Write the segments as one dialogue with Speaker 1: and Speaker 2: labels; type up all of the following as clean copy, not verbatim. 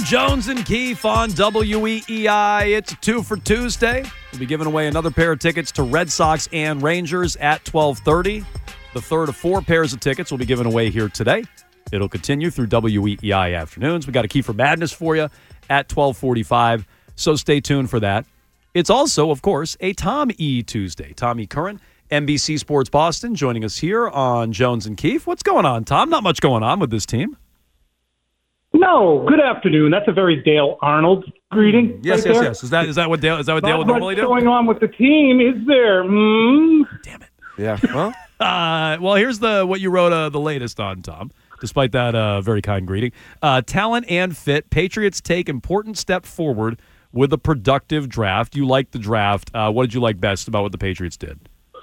Speaker 1: Jones and Keefe on WEEI. It's a 2 for Tuesday. We'll be giving away another pair of tickets to Red Sox and Rangers at 12:30. The third of 4 pairs of tickets will be given away here today. It'll continue through WEEI afternoons. We got a Key for Madness for you at 12:45, so stay tuned for that. It's also, of course, a Tom E. Tuesday. Tom E. Curran, NBC Sports Boston, joining us here on Jones and Keefe. What's going on, Tom? Not much going on with this team.
Speaker 2: No, good afternoon. That's a very Dale Arnold greeting.
Speaker 1: Yes,
Speaker 2: right
Speaker 1: yes,
Speaker 2: there.
Speaker 1: yes. Is that what Dale would normally do?
Speaker 2: What's going on with the team? Is there?
Speaker 1: Damn it.
Speaker 3: Yeah. Well,
Speaker 1: Well, here's what you wrote the latest on, Tom, despite that very kind greeting. Talent and fit. Patriots take important step forward with a productive draft. You liked the draft. What did you like best about what the Patriots did?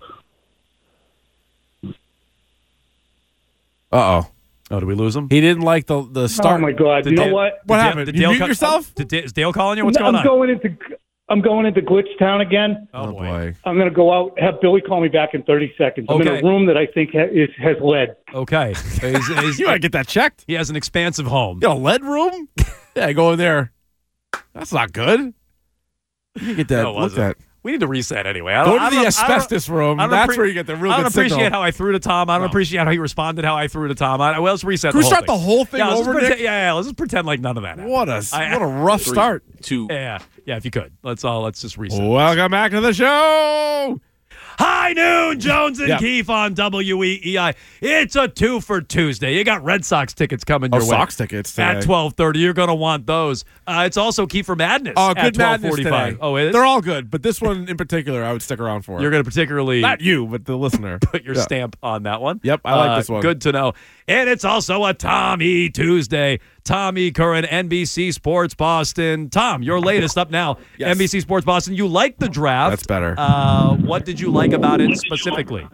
Speaker 3: uh-oh.
Speaker 1: Oh, did we lose him?
Speaker 3: He didn't like the start.
Speaker 2: Oh my God! You know what?
Speaker 3: What happened?
Speaker 1: Did
Speaker 3: You
Speaker 1: Dale
Speaker 3: mute yourself?
Speaker 1: Is Dale calling you? What's going on?
Speaker 2: I'm going into Glitch Town again.
Speaker 1: Oh, boy.
Speaker 2: I'm going to go out. Have Billy call me back in 30 seconds. I'm in
Speaker 1: Okay.
Speaker 2: a room that I think has lead.
Speaker 1: Okay.
Speaker 3: You gotta get that checked.
Speaker 1: He has an expansive home.
Speaker 3: You got a lead room? Yeah, go in there. That's not good. You can get that
Speaker 1: No, it
Speaker 3: looked
Speaker 1: wasn't.
Speaker 3: at.
Speaker 1: We need to reset anyway.
Speaker 3: Go to the asbestos room. That's where you get the real
Speaker 1: I don't
Speaker 3: good
Speaker 1: appreciate
Speaker 3: signal.
Speaker 1: how I threw to Tom. I don't appreciate how he responded, how I threw to Tom. Well, let's reset
Speaker 3: Can we
Speaker 1: the whole
Speaker 3: start
Speaker 1: thing.
Speaker 3: the whole thing
Speaker 1: let's
Speaker 3: over,
Speaker 1: just pretend,
Speaker 3: Nick?
Speaker 1: yeah, let's just pretend like none of that happened.
Speaker 3: What a rough start.
Speaker 4: 2.
Speaker 1: Yeah, if you could. Let's just reset.
Speaker 3: Welcome back to the show.
Speaker 1: High noon, Jones and
Speaker 3: Yep.
Speaker 1: Keefe on WEEI. It's a 2 for Tuesday. You got Red Sox tickets coming your way.
Speaker 3: Sox tickets today.
Speaker 1: At 12:30. You're going to want those. It's also Key for Madness at
Speaker 3: Good Madness
Speaker 1: 12:45.
Speaker 3: today.
Speaker 1: Oh, it is?
Speaker 3: They're all good, but this one in particular I would stick around for.
Speaker 1: You're going to particularly
Speaker 3: Not you, but the listener.
Speaker 1: put your
Speaker 3: Yeah.
Speaker 1: stamp on that one.
Speaker 3: Yep, I like this one.
Speaker 1: Good to know. And it's also a Tom E. Tuesday. Tom E. Curran, NBC Sports Boston. Tom, your latest up now.
Speaker 3: Yes.
Speaker 1: NBC Sports Boston. You liked the draft.
Speaker 3: That's better.
Speaker 1: What did you like about it specifically?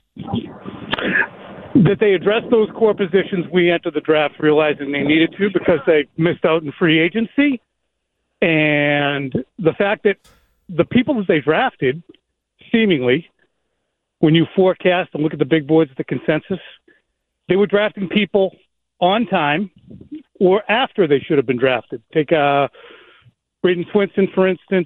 Speaker 2: That they addressed those core positions we entered the draft realizing they needed to because they missed out in free agency. And the fact that the people that they drafted, seemingly, when you forecast and look at the big boards, the consensus, they were drafting people on time or after they should have been drafted. Take Braden Swinton, for instance.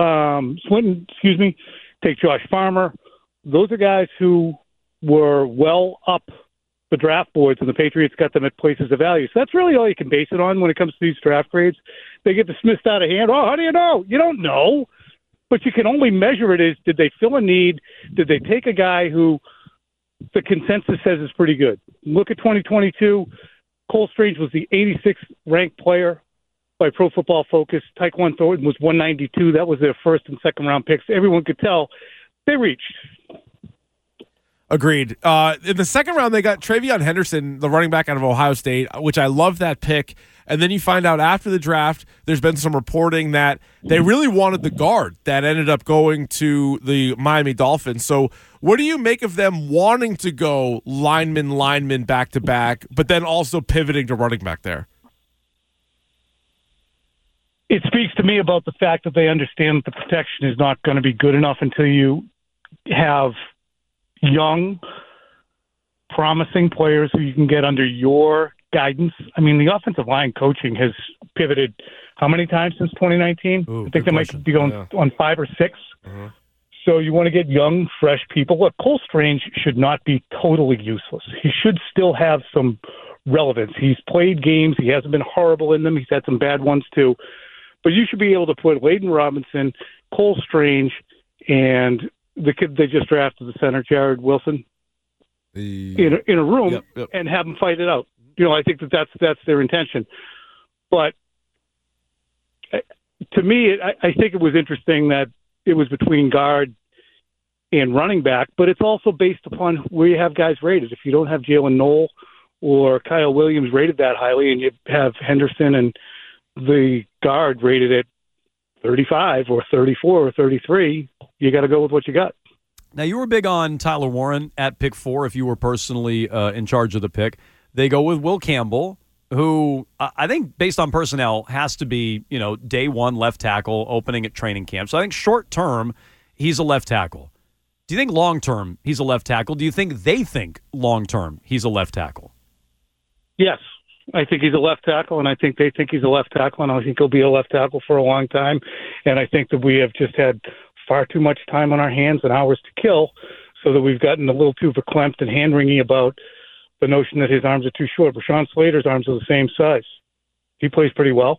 Speaker 2: Take Josh Farmer. Those are guys who were well up the draft boards, and the Patriots got them at places of value. So that's really all you can base it on when it comes to these draft grades. They get dismissed out of hand. Oh, how do you know? You don't know. But you can only measure it as, did they fill a need? Did they take a guy who the consensus says is pretty good? Look at 2022. Cole Strange was the 86th ranked player by Pro Football Focus. Tyquan Thornton was 192. That was their first and second round picks. Everyone could tell they reached.
Speaker 3: Agreed. In the second round, they got Travion Henderson, the running back out of Ohio State, which I love that pick. And then you find out after the draft, there's been some reporting that they really wanted the guard that ended up going to the Miami Dolphins. So what do you make of them wanting to go lineman back to back, but then also pivoting to running back there?
Speaker 2: It speaks to me about the fact that they understand that the protection is not going to be good enough until you have young, promising players who you can get under your guidance. I mean, the offensive line coaching has pivoted how many times since 2019?
Speaker 1: Ooh,
Speaker 2: I think they
Speaker 1: question.
Speaker 2: might be going on 5 or 6. So you want to get young, fresh people. Look, Cole Strange should not be totally useless. He should still have some relevance. He's played games. He hasn't been horrible in them. He's had some bad ones too. But you should be able to put Layden Robinson, Cole Strange, and the kid they just drafted, the center, Jared Wilson, in a room and have them fight it out. You know, I think that's their intention. But to me, I think it was interesting that it was between guard and running back, but it's also based upon where you have guys rated. If you don't have Jalen Knoll or Kyle Williams rated that highly, and you have Henderson and the guard rated at 35 or 34 or 33, you got to go with what you got.
Speaker 1: Now, you were big on Tyler Warren at pick 4 if you were personally in charge of the pick. They go with Will Campbell, who I think, based on personnel, has to be, day one left tackle opening at training camp. So I think short term, he's a left tackle. Do you think long term he's a left tackle? Do you think they think long term he's a left tackle?
Speaker 2: Yes. I think he's a left tackle, and I think they think he's a left tackle, and I think he'll be a left tackle for a long time. And I think that we have just had far too much time on our hands and hours to kill, so that we've gotten a little too verklempt and hand-wringing about the notion that his arms are too short. Rashawn Slater's arms are the same size. He plays pretty well.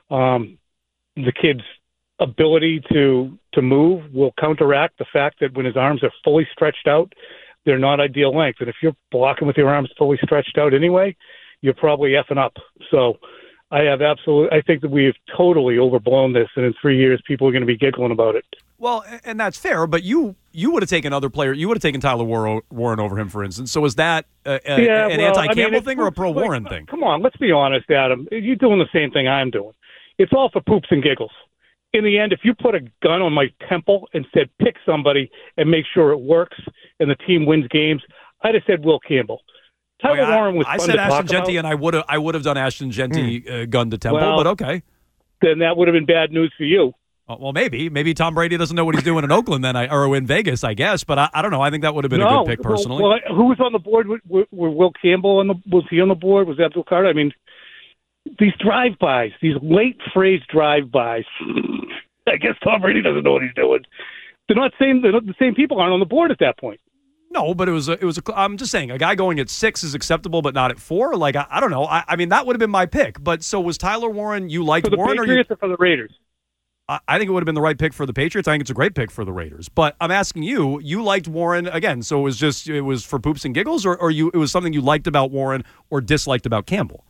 Speaker 2: The kid's ability to move will counteract the fact that when his arms are fully stretched out, they're not ideal length. And if you're blocking with your arms fully stretched out anyway, you're probably effing up. So I think that we've totally overblown this, and in 3 years, people are going to be giggling about it.
Speaker 1: Well, and that's fair, but you would have taken other player. You would have taken Tyler Warren over him, for instance. So is that an anti-Campbell thing or a pro-Warren thing?
Speaker 2: Come on, let's be honest, Adam. You're doing the same thing I'm doing. It's all for poops and giggles. In the end, if you put a gun on my temple and said pick somebody and make sure it works and the team wins games, I'd have said Will Campbell. Tyler Warren was fun to talk about. I said Ashton Jeanty, and I would have done Ashton Jeanty gun to temple, but okay. Then that would have been bad news for you. Well, maybe Tom Brady doesn't know what he's doing in Oakland or in Vegas, I guess. But I don't know. I think that would have been a good pick personally. Well, who was on the board? Were Will Campbell was he on the board? Was Abdul Carter? I mean, these drive-bys, these late phrase drive-bys. I guess Tom Brady doesn't know what he's doing. The same people aren't on the board at that point. No, but I'm just saying, a guy going at 6 is acceptable, but not at 4. Like I don't know. I mean, that would have been my pick. But so was Tyler Warren. You liked Warren, or you? For the Raiders. I think it would have been the right pick for the Patriots. I think it's a great pick for the Raiders. But I'm asking you, you liked Warren again, so it was for poops and giggles, or it was something you liked about Warren or disliked about Campbell?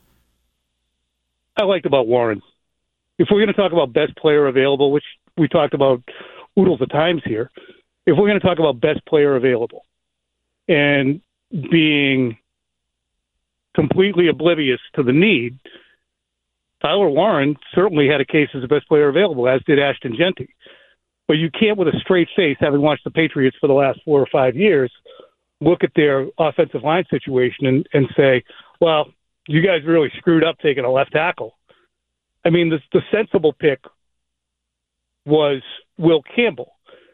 Speaker 2: I liked about Warren. If we're going to talk about best player available, which we talked about oodles of times here, if we're going to talk about best player available and being completely oblivious to the need, Tyler Warren certainly had a case as the best player available, as did Ashton Jeanty. But you can't, with a straight face, having watched the Patriots for the last 4 or 5 years, look at their offensive line situation and say, well, you guys really screwed up taking a left tackle. I mean, the sensible pick was Will Campbell.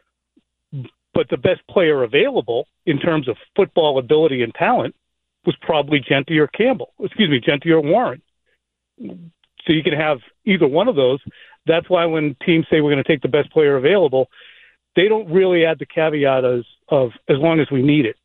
Speaker 2: But the best player available in terms of football ability and talent was probably Jeanty or Warren. So you can have either one of those. That's why when teams say we're going to take the best player available, they don't really add the caveat of as long as we need it.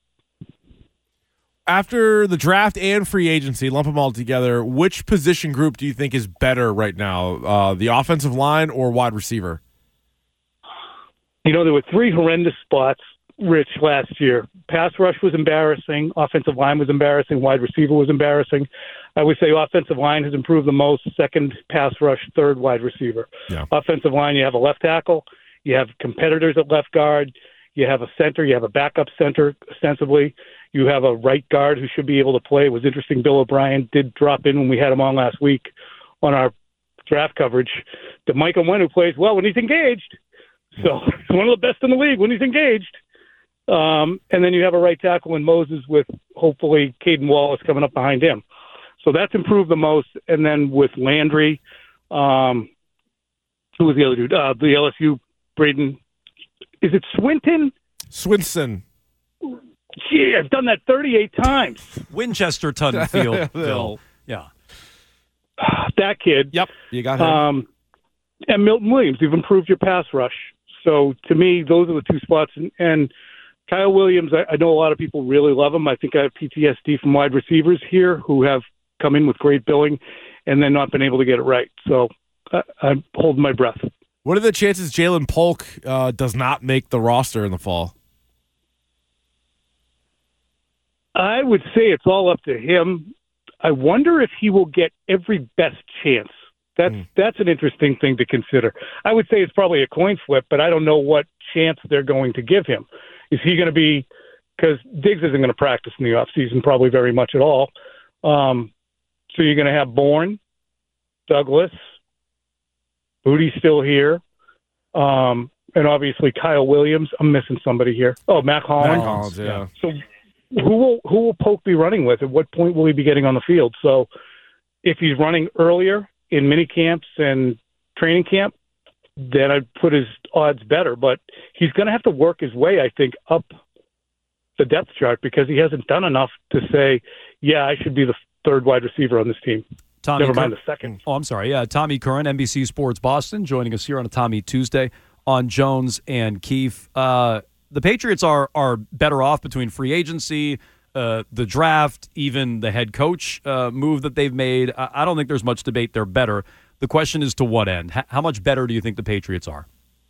Speaker 2: After the draft and free agency, lump them all together, which position group do you think is better right now, the offensive line or wide receiver? You know, there were 3 horrendous spots, Rich, last year. Pass rush was embarrassing. Offensive line was embarrassing. Wide receiver was embarrassing. I would say offensive line has improved the most. Second, pass rush. Third, wide receiver. Yeah. Offensive line, you have a left tackle. You have competitors at left guard. You have a center. You have a backup center, ostensibly. You have a right guard who should be able to play. It was interesting. Bill O'Brien did drop in when we had him on last week on our draft coverage. The Michael Wynn, who plays well when he's engaged. So he's one of the best in the league when he's engaged. And then you have a right tackle in Moses with hopefully Caden Wallace coming up behind him. So that's improved the most. And then with Landry, who was the other dude? The LSU, Braden. Is it Swinton? Swinson. Gee, I've done that 38 times. Winchester Tunfield, Phil. Yeah. That kid. Yep, you got him. And Milton Williams, you've improved your pass rush. So to me, those are the 2 spots. And Kyle Williams, I know a lot of people really love him. I think I have PTSD from wide receivers here who have come in with great billing and then not been able to get it right. So I'm holding my breath. What are the chances Jalen Polk does not make the roster in the fall? I would say it's all up to him. I wonder if he will get every best chance. That's an interesting thing to consider. I would say it's probably a coin flip, but I don't know what chance they're going to give him. Is he going to be – because Diggs isn't going to practice in the offseason probably very much at all. So you're going to have Bourne, Douglas, Booty's still here, and obviously Kyle Williams. I'm missing somebody here. Oh, Mac Hollins. Mac Hollins, yeah. So who will Polk be running with? At what point will he be getting on the field? So if he's running earlier in mini camps and training camp, then I'd put his odds better. But he's going to have to work his way, I think, up the depth chart because he hasn't done enough to say, yeah, I should be third wide receiver on this team.
Speaker 1: Tommy
Speaker 2: Never mind the second.
Speaker 1: Oh, I'm sorry. Yeah, Tommy Curran, NBC Sports Boston, joining us here on a Tommy Tuesday on Jones and Keefe. The Patriots are better off between free agency, the draft, even the head coach move that they've made. I don't think there's much debate. They're better. The question is to what end? How much better do you think the Patriots are?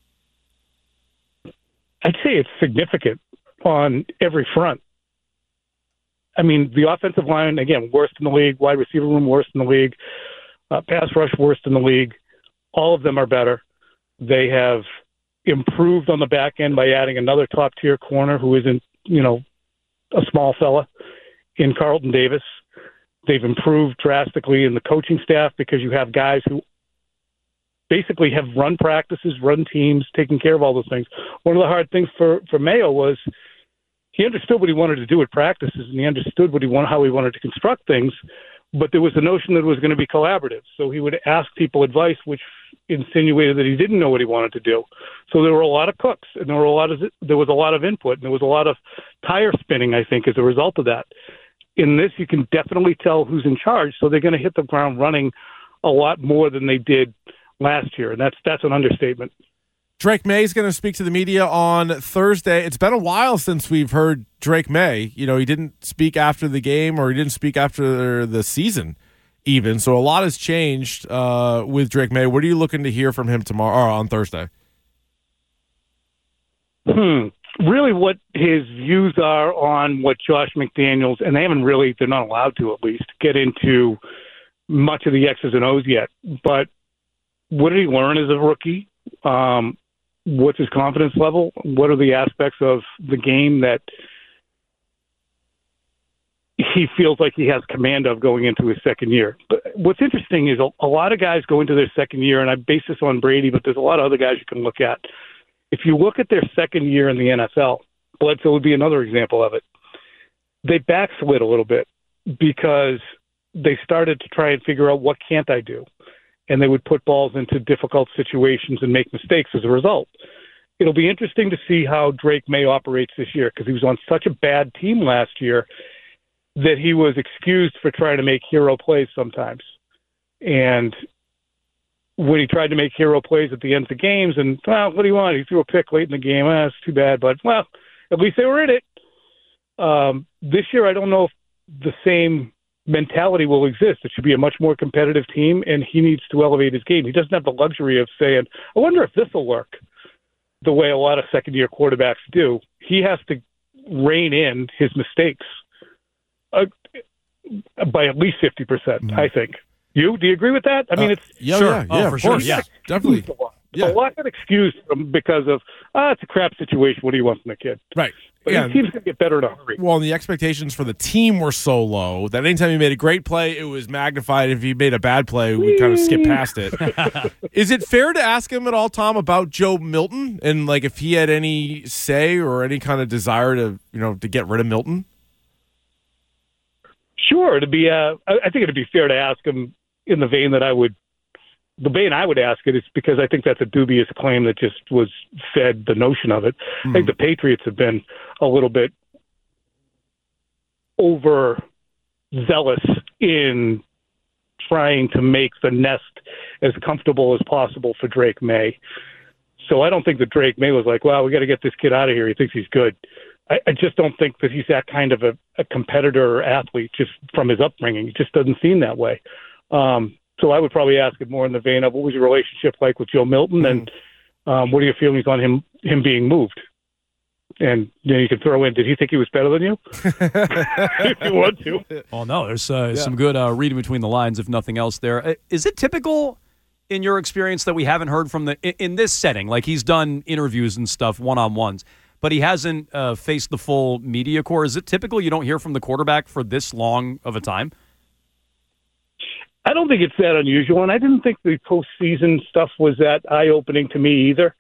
Speaker 2: I'd say it's significant on every front. I mean, the offensive line, again, worst in the league. Wide receiver room, worst in the league. Pass rush, worst in the league. All of them are better. They have improved on the back end by adding another top-tier corner who isn't, a small fella in Carlton Davis. They've improved drastically in the coaching staff because you have guys who basically have run practices, run teams, taking care of all those things. One of the hard things for Mayo was he understood what he wanted to do at practices, and he understood how he wanted to construct things, but there was the notion that it was going to be collaborative. So he would ask people advice, which insinuated that he didn't know what he wanted to do. So there were a lot of cooks, and there was a lot of input, and there was a lot of tire spinning, I think, as a result of that. In this, you can definitely tell who's in charge, so they're going to hit the ground running a lot more than they did last year, and that's an understatement.
Speaker 3: Drake May is going to speak to the media on Thursday. It's been a while since we've heard Drake May. He didn't speak after the game, or he didn't speak after the season even. So a lot has changed with Drake May. What are you looking to hear from him tomorrow or on Thursday?
Speaker 2: Really what his views are on what Josh McDaniels, and they're not allowed to at least, get into much of the X's and O's yet. But what did he learn as a rookie? What's his confidence level? What are the aspects of the game that he feels like he has command of going into his second year? But what's interesting is a lot of guys go into their second year, and I base this on Brady, but there's a lot of other guys you can look at. If you look at their second year in the NFL, Bledsoe would be another example of it. They backslid a little bit because they started to try and figure out what can't I do. And they would put balls into difficult situations and make mistakes as a result. It'll be interesting to see how Drake May operates this year because he was on such a bad team last year that he was excused for trying to make hero plays sometimes. And when he tried to make hero plays at the end of the games and, what do you want? He threw a pick late in the game. It's too bad, but, at least they were in it. This year, I don't know if the same mentality will exist. It should be a much more competitive team, and he needs to elevate his game. He doesn't have the luxury of saying, I wonder if this will work, the way a lot of second-year quarterbacks do. He has to rein in his mistakes by at least 50%, I think. Do you agree with that? I mean, it's...
Speaker 3: Sure. Yeah,
Speaker 1: for sure. Yeah,
Speaker 3: definitely.
Speaker 2: A lot got excused because of, it's a crap situation. What do you want from the kid?
Speaker 3: Right.
Speaker 2: But his team's going to get better in a hurry.
Speaker 3: Well, and the expectations for the team were so low that anytime he made a great play, it was magnified. If he made a bad play, we kind of skip past it. Is it fair to ask him at all, Tom, about Joe Milton and if he had any say or any kind of desire to get rid of Milton?
Speaker 2: Sure. I think it'd be fair to ask him in the vein that I would ask it is because I think that's a dubious claim that just was fed the notion of it. I think the Patriots have been a little bit overzealous in trying to make the nest as comfortable as possible for Drake May. So I don't think that Drake May was like, well, we got to get this kid out of here. He thinks he's good. I just don't think that he's that kind of a competitor or athlete just from his upbringing. He just doesn't seem that way. So I would probably ask it more in the vein of what was your relationship like with Joe Milton and what are your feelings on him being moved? And you can throw in, did he think he was better than you? If you want to.
Speaker 1: Oh, no, there's some good reading between the lines, if nothing else there. Is it typical in your experience that we haven't heard from in this setting? Like he's done interviews and stuff, one-on-ones, but he hasn't faced the full media corps. Is it typical you don't hear from the quarterback for this long of a time?
Speaker 2: I don't think it's that unusual, and I didn't think the postseason stuff was that eye-opening to me either.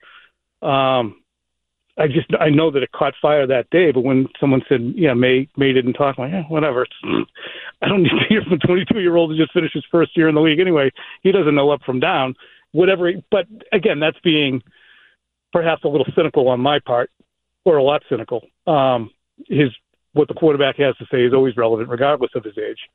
Speaker 2: I know that it caught fire that day, but when someone said, May didn't talk, I'm like, whatever. I don't need to hear from a 22-year-old who just finished his first year in the league anyway. He doesn't know up from down. Whatever. But, again, that's being perhaps a little cynical on my part, or a lot cynical. What the quarterback has to say is always relevant, regardless of his age.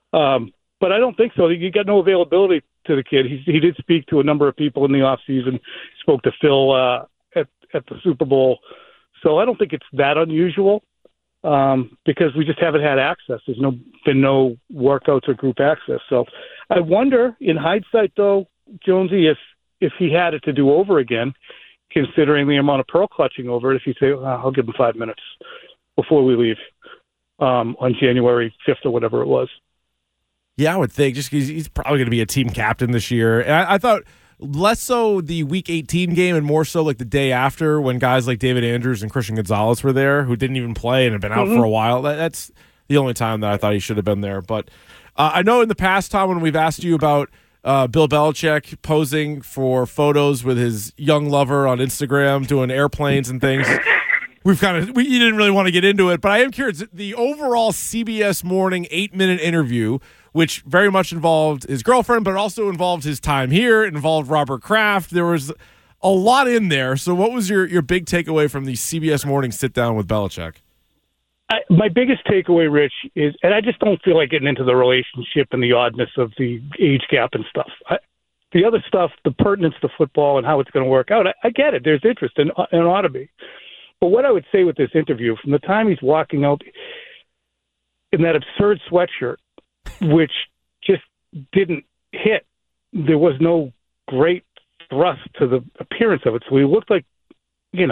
Speaker 2: But I don't think so. You got no availability to the kid. He did speak to a number of people in the off season. Spoke to Phil at the Super Bowl. So I don't think it's that unusual because we just haven't had access. There's been no workouts or group access. So I wonder, in hindsight, though, Jonesy, if he had it to do over again, considering the amount of pearl clutching over it, if you say, I'll give him 5 minutes before we leave on January 5th or whatever it was.
Speaker 3: Yeah, I would think, just because he's probably going to be a team captain this year. And I thought less so the Week 18 game and more so like the day after when guys like David Andrews and Christian Gonzalez were there who didn't even play and had been out for a while. That's the only time that I thought he should have been there. But I know in the past, Tom, when we've asked you about Bill Belichick posing for photos with his young lover on Instagram doing airplanes and things, you didn't really want to get into it. But I am curious, the overall CBS Morning 8-minute interview, which very much involved his girlfriend, but also involved his time here. It involved Robert Kraft. There was a lot in there. So what was your big takeaway from the CBS Morning sit-down with Belichick?
Speaker 2: My biggest takeaway, Rich, is, and I just don't feel like getting into the relationship and the oddness of the age gap and stuff. The other stuff, the pertinence to football and how it's going to work out, I get it. There's interest and ought to be. But what I would say with this interview, from the time he's walking out in that absurd sweatshirt, which just didn't hit. There was no great thrust to the appearance of it. So he looked like, it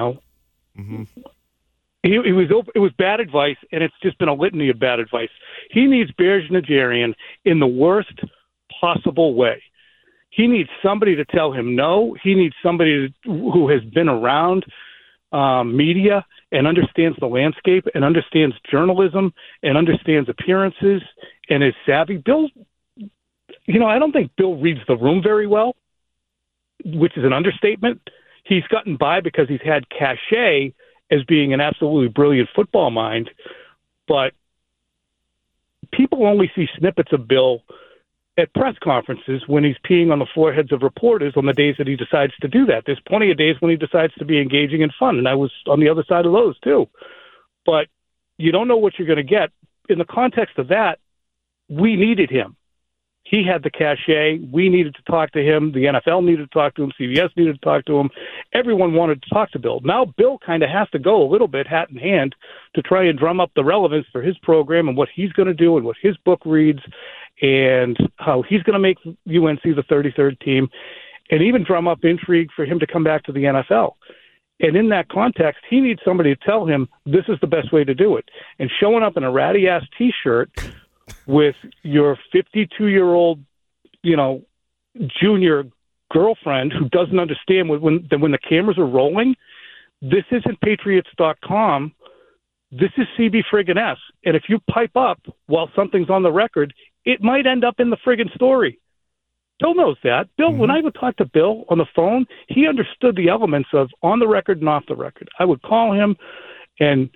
Speaker 2: was bad advice, and it's just been a litany of bad advice. He needs Bears Nigerian in the worst possible way. He needs somebody to tell him no. He needs somebody who has been around media and understands the landscape and understands journalism and understands appearances and is savvy. Bill, I don't think Bill reads the room very well, which is an understatement. He's gotten by because he's had cachet as being an absolutely brilliant football mind, but people only see snippets of Bill at press conferences when he's peeing on the foreheads of reporters on the days that he decides to do that. There's plenty of days when he decides to be engaging and fun, and I was on the other side of those too. But you don't know what you're going to get. In the context of that, we needed him. He had the cachet. We needed to talk to him. The NFL needed to talk to him. CBS needed to talk to him. Everyone wanted to talk to Bill. Now Bill kind of has to go a little bit hat in hand to try and drum up the relevance for his program and what he's going to do and what his book reads and how he's going to make UNC the 33rd team, and even drum up intrigue for him to come back to the NFL. And in that context, he needs somebody to tell him this is the best way to do it. And showing up in a ratty-ass T-shirt with your 52-year-old, junior girlfriend who doesn't understand when the cameras are rolling, this isn't Patriots.com. This is CB friggin' S. And if you pipe up while something's on the record, it might end up in the friggin' story. Bill knows that. Bill, when I would talk to Bill on the phone, he understood the elements of on the record and off the record. I would call him, and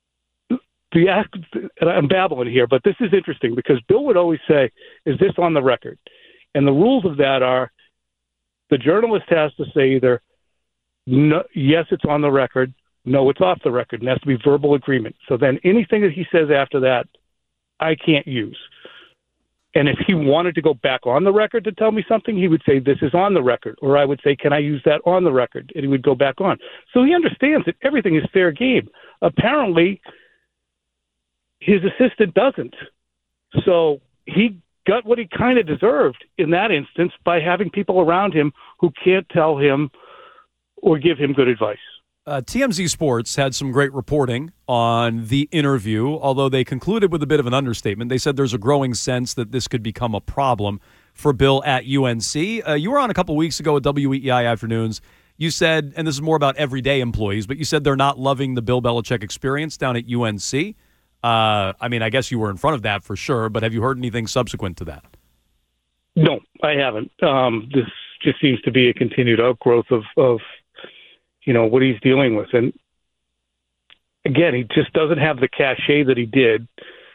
Speaker 2: I'm babbling here, but this is interesting because Bill would always say, is this on the record? And the rules of that are the journalist has to say either, no, yes, it's on the record, no, it's off the record, and it has to be verbal agreement. So then anything that he says after that, I can't use. And if he wanted to go back on the record to tell me something, he would say, this is on the record. Or I would say, can I use that on the record? And he would go back on. So he understands that everything is fair game. Apparently, his assistant doesn't. So he got what he kind of deserved in that instance by having people around him who can't tell him or give him good advice.
Speaker 1: TMZ Sports had some great reporting on the interview, although they concluded with a bit of an understatement. They said there's a growing sense that this could become a problem for Bill at UNC. You were on a couple weeks ago at WEEI Afternoons. You said, and this is more about everyday employees, but you said they're not loving the Bill Belichick experience down at UNC. I guess you were in front of that for sure, but have you heard anything subsequent to that?
Speaker 2: No, I haven't. This just seems to be a continued outgrowth of what he's dealing with. And again, he just doesn't have the cachet that he did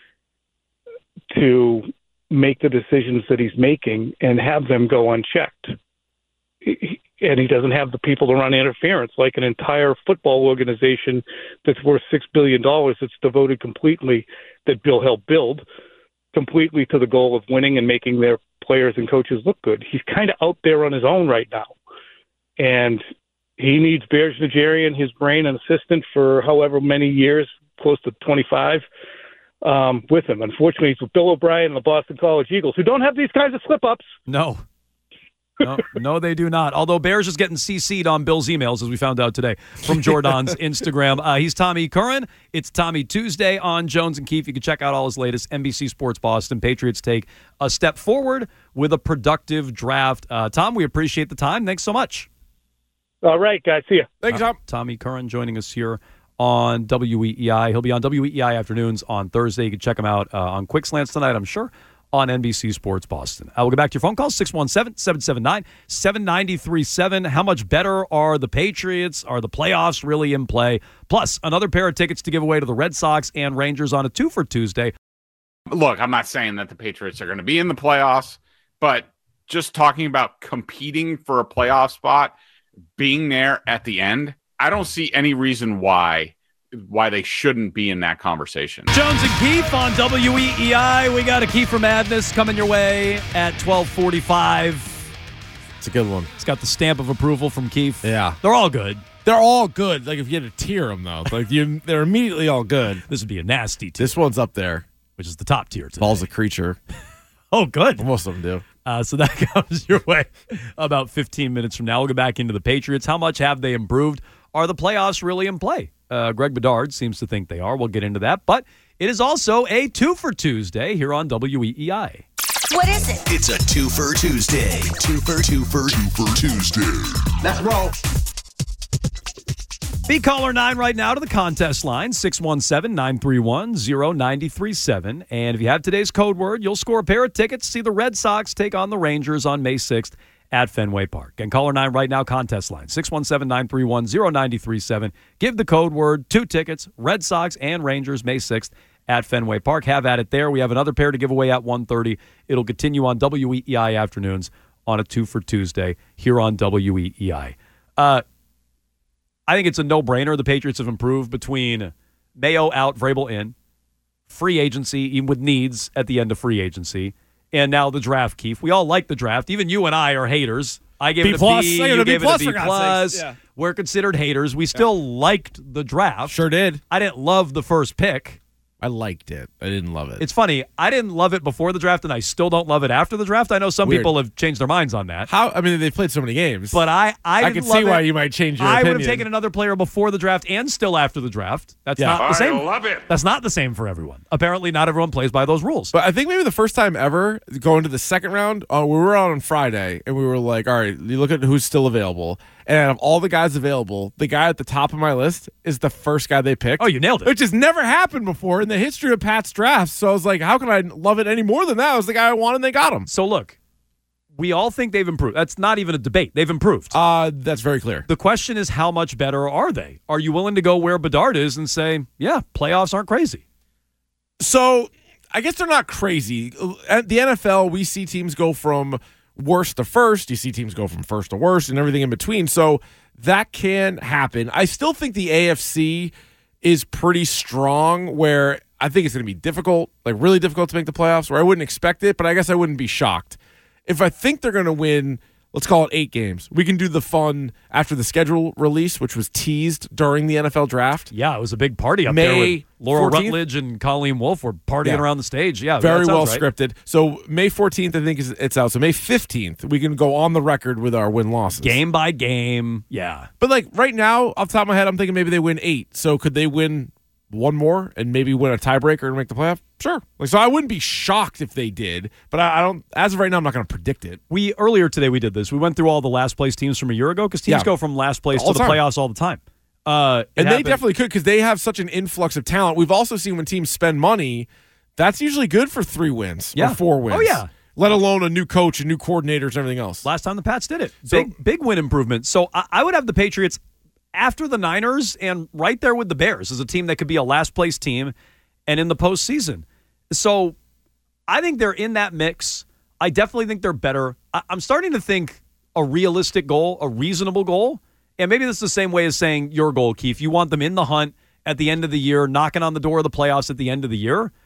Speaker 2: to make the decisions that he's making and have them go unchecked. And he doesn't have the people to run interference, like an entire football organization that's worth $6 billion that's devoted completely, that Bill helped build, completely to the goal of winning and making their players and coaches look good. He's kind of out there on his own right now. And he needs Bears Nigerian, his brain and assistant for however many years, close to 25, with him. Unfortunately, he's with Bill O'Brien and the Boston College Eagles, who don't have these kinds of slip-ups.
Speaker 1: No, they do not. Although Bears is getting CC'd on Bill's emails, as we found out today from Jordan's Instagram. He's Tommy Curran. It's Tommy Tuesday on Jones and Keefe. You can check out all his latest NBC Sports Boston. Patriots take a step forward with a productive draft. Tom, we appreciate the time. Thanks so much.
Speaker 2: All right, guys. See ya.
Speaker 3: Thanks, Tom.
Speaker 1: Tommy Curran joining us here on WEEI. He'll be on WEEI afternoons on Thursday. You can check him out on Quick Slants tonight, I'm sure, on NBC Sports Boston. We'll get back to your phone calls, 617-779-7937. How much better are the Patriots? Are the playoffs really in play? Plus, another pair of tickets to give away to the Red Sox and Rangers on a 2 for Tuesday.
Speaker 4: Look, I'm not saying that the Patriots are going to be in the playoffs, but just talking about competing for a playoff spot, being there at the end, I don't see any reason why they shouldn't be in that conversation.
Speaker 1: Jones and Keefe on WEEI. We got a Kiefer Madness coming your way at 12:45.
Speaker 3: It's a good one.
Speaker 1: It's got the stamp of approval from Keefe.
Speaker 3: Yeah.
Speaker 1: They're all good.
Speaker 3: They're all good. Like, if you had to tier them, though, they're immediately all good.
Speaker 1: This would be a nasty tier.
Speaker 3: This one's up there.
Speaker 1: Which is the top tier today.
Speaker 3: Ball's a creature.
Speaker 1: Oh, good.
Speaker 3: Most of them do.
Speaker 1: So that comes your way about 15 minutes from now. We'll get back into the Patriots. How much have they improved? Are the playoffs really in play? Greg Bedard seems to think they are. We'll get into that. But it is also a 2 for Tuesday here on WEEI.
Speaker 5: What is it?
Speaker 6: It's a 2 for Tuesday. 2 for Tuesday.
Speaker 5: Let's roll.
Speaker 1: Be caller 9 right now to the contest line, 617-931-0937. And if you have today's code word, you'll score a pair of tickets to see the Red Sox take on the Rangers on May 6th at Fenway Park. And caller 9 right now, contest line, 617-931-0937. Give the code word, 2 tickets, Red Sox and Rangers, May 6th at Fenway Park. Have at it there. We have another pair to give away at 1:30. It'll continue on WEEI afternoons on a 2 for Tuesday here on WEEI. I think it's a no-brainer. The Patriots have improved between Mayo out, Vrabel in, free agency, even with needs at the end of free agency, and now the draft, Keefe. We all like the draft. Even you and I are haters. I gave it a B, you gave it a B+. Yeah. We're considered haters. We still liked the draft.
Speaker 3: Sure did.
Speaker 1: I didn't love the first pick.
Speaker 3: I liked it. I didn't love it.
Speaker 1: It's funny. I didn't love it before the draft, and I still don't love it after the draft. I know some people have changed their minds on that.
Speaker 3: How? I mean, they've played so many games.
Speaker 1: But I
Speaker 3: can see why you might change your opinion.
Speaker 1: I would have taken another player before the draft and still after the draft. That's not the same.
Speaker 4: I love it.
Speaker 1: That's not the same for everyone. Apparently, not everyone plays by those rules.
Speaker 3: But I think maybe the first time ever going to the second round, we were out on Friday, and we were like, all right, you look at who's still available. And out of all the guys available, the guy at the top of my list is the first guy they picked.
Speaker 1: Oh, you nailed it.
Speaker 3: Which has never happened before in the history of Pat's drafts. So I was like, how can I love it any more than that? It was the guy I wanted, and they got him.
Speaker 1: So look, we all think they've improved. That's not even a debate. They've improved.
Speaker 3: That's very clear.
Speaker 1: The question is, how much better are they? Are you willing to go where Bedard is and say, yeah, playoffs aren't crazy?
Speaker 3: So I guess they're not crazy. At the NFL, we see teams go from worst to first. You see teams go from first to worst and everything in between. So that can happen. I still think the AFC is pretty strong, where I think it's going to be difficult, like really difficult to make the playoffs, where I wouldn't expect it, but I guess I wouldn't be shocked. If I think they're going to win, let's call it 8 games. We can do the fun after the schedule release, which was teased during the NFL draft.
Speaker 1: Yeah, it was a big party up there with Laura Rutledge and Colleen Wolfe were partying around the stage. Yeah,
Speaker 3: very well scripted. So May 14th, I think it's out. So May 15th, we can go on the record with our win-losses.
Speaker 1: Game by game, yeah.
Speaker 3: But like right now, off the top of my head, I'm thinking maybe they win 8. So could they win one more and maybe win a tiebreaker and make the playoff? Sure. So I wouldn't be shocked if they did, but I don't. As of right now, I'm not going to predict it.
Speaker 1: Earlier today we did this. We went through all the last place teams from a year ago because teams go from last place to the playoffs all the time.
Speaker 3: And they definitely could because they have such an influx of talent. We've also seen when teams spend money, that's usually good for 3 wins or 4 wins.
Speaker 1: Oh yeah.
Speaker 3: Let alone a new coach and new coordinators and everything else.
Speaker 1: Last time the Pats did it. Big win improvement. So I would have the Patriots after the Niners and right there with the Bears as a team that could be a last-place team and in the postseason. So I think they're in that mix. I definitely think they're better. I'm starting to think a realistic goal, a reasonable goal, and maybe this is the same way as saying your goal, Keith. You want them in the hunt at the end of the year, knocking on the door of the playoffs at the end of the year.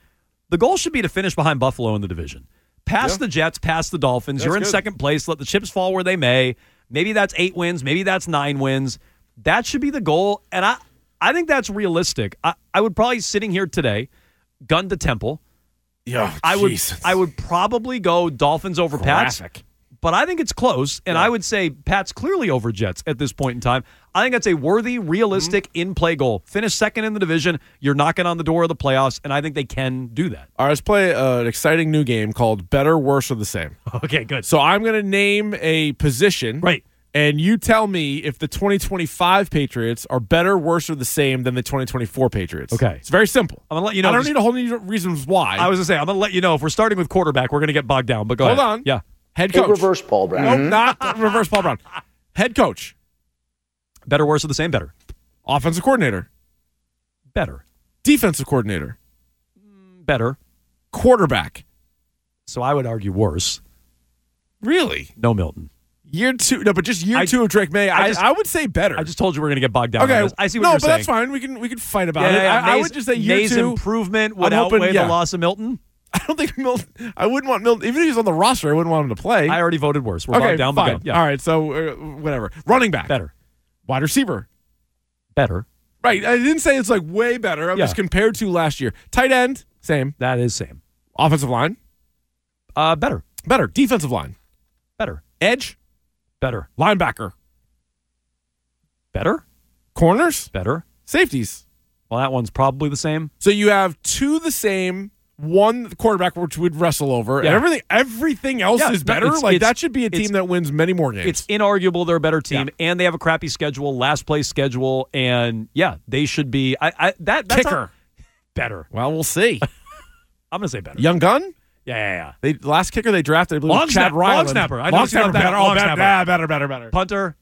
Speaker 1: The goal should be to finish behind Buffalo in the division. Pass the Jets, pass the Dolphins. You're in second place. Let the chips fall where they may. Maybe that's 8 wins. Maybe that's 9 wins. That should be the goal. And I think that's realistic. I would probably, sitting here today, gun to Temple.
Speaker 3: Yeah,
Speaker 1: I would probably go Dolphins over Pats. But I think it's close, and I would say Pats clearly over Jets at this point in time. I think that's a worthy, realistic, in-play goal. Finish second in the division. You're knocking on the door of the playoffs, and I think they can do that.
Speaker 3: All right, let's play an exciting new game called Better, Worse, or the Same.
Speaker 1: Okay, good.
Speaker 3: So I'm going to name a position.
Speaker 1: Right.
Speaker 3: And you tell me if the 2025 Patriots are better, worse, or the same than the 2024 Patriots.
Speaker 1: Okay.
Speaker 3: It's very simple.
Speaker 1: I'm going to let you know.
Speaker 3: I don't need a whole new reasons why.
Speaker 1: I was going to say, I'm going to let you know. If we're starting with quarterback, we're going to get bogged down. But go ahead.
Speaker 3: Hold on.
Speaker 1: Yeah.
Speaker 3: Head coach.
Speaker 7: Reverse Paul Brown.
Speaker 3: Nope, not reverse Paul Brown. Head coach.
Speaker 1: Better, worse, or the same? Better.
Speaker 3: Offensive coordinator.
Speaker 1: Better.
Speaker 3: Defensive coordinator.
Speaker 1: Better.
Speaker 3: Quarterback.
Speaker 1: So I would argue worse.
Speaker 3: Really?
Speaker 1: No Milton.
Speaker 3: Year 2. No, but just year 2 of Drake May. I would say better.
Speaker 1: I just told you we're going to get bogged down.
Speaker 3: Okay.
Speaker 1: On this. I see what you're saying.
Speaker 3: No, but that's fine. We can fight about it.
Speaker 1: Yeah,
Speaker 3: I would just say year
Speaker 1: May's
Speaker 3: 2.
Speaker 1: improvement would outweigh the loss of Milton.
Speaker 3: I don't think Milton. I wouldn't want Milton. Even if he's on the roster, I wouldn't want him to play.
Speaker 1: I already voted worse. We're bogged down.
Speaker 3: Fine.
Speaker 1: But yeah.
Speaker 3: All right. So whatever. Running back.
Speaker 1: Better.
Speaker 3: Wide receiver.
Speaker 1: Better.
Speaker 3: Right. I didn't say it's like way better. I'm just compared to last year. Tight end. Same.
Speaker 1: That is same.
Speaker 3: Offensive line.
Speaker 1: Better.
Speaker 3: Better. Defensive line.
Speaker 1: Better.
Speaker 3: Edge.
Speaker 1: Better.
Speaker 3: Linebacker.
Speaker 1: Better.
Speaker 3: Corners.
Speaker 1: Better.
Speaker 3: Safeties.
Speaker 1: Well, that one's probably the same.
Speaker 3: So you have 2 the same, 1 quarterback which we'd wrestle over, and everything else is better. That should be a team that wins many more games.
Speaker 1: It's inarguable they're a better team, and they have a crappy schedule, last place schedule, and they should be. That's
Speaker 3: kicker.
Speaker 1: Better.
Speaker 3: Well, we'll see.
Speaker 1: I'm gonna say better.
Speaker 3: Young gun.
Speaker 1: Yeah.
Speaker 3: The last kicker they drafted, I believe, was Chad Ryland.
Speaker 1: Long snapper.
Speaker 3: Long snapper. Better. Oh, better.
Speaker 1: Punter.